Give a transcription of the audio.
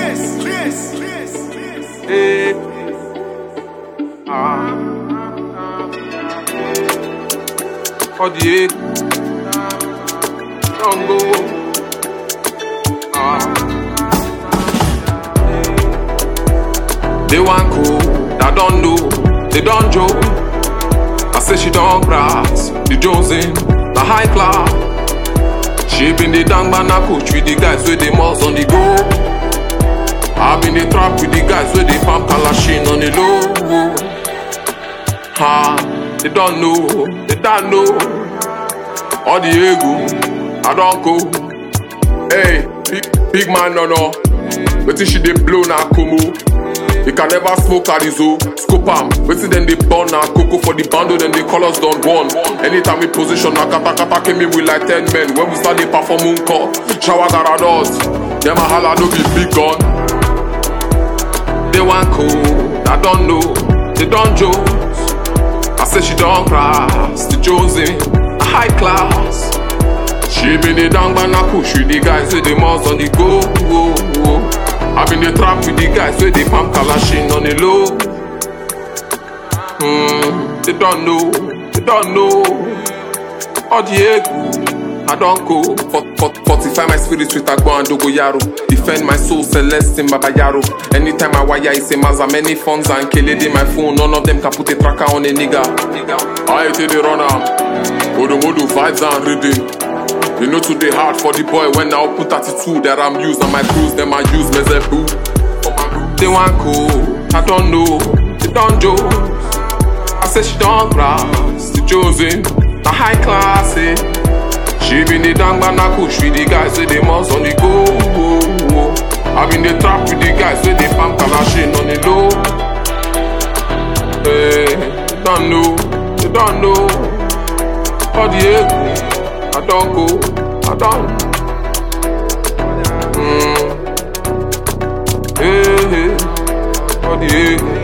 Hey. For the egg, don't go. They want cool, I don't know, they don't joke. I say she don't grass, the Jonesing, the high class. She been the dang banana coach with the guys with the malls on the go. I been the trap with the guys with the pump kalashin on the low. They don't know, they don't know. All the ego, I don't go. Hey, big man no. But she dey blow na Kumu. You can never smoke Arizo, scoop am. Waiting then they burn na cocoa for the bando, then the colors don't one. Anytime we position na kata came in with like 10 men. When we start the perform unko, shower garados. Them a holla no be big gun. They want cool, I don't know, they don't joke. I say she don't cross, the Jonesing, a high class. She been the dang banana push with the guys with the malls on the go. I been the trap with the guys with the pump kalashin on the low. They don't know, they don't know. All the ego, I don't go. 45 my spirit with Agbo and Dogoyaro. Defend my soul, Celeste in Babayaro. Anytime I wire, it's a maza, many funds and Kelede my phone. None of them can put a tracker on a nigga. I hate the runner. Modo vibes and reading. You know today hard for the boy when I open 32 that I'm used on my crews, them I use Mezebu. They want cool, I don't know, they don't joke. I say she don't grass, the Jonesing, the high class, eh. She been the dang banana push with the guys with the malls on the go. I been the trap with the guys with the pump kalashin on the low. Hey, they don't know, they don't know. All the ego, I don't go, I don't. Hey, for the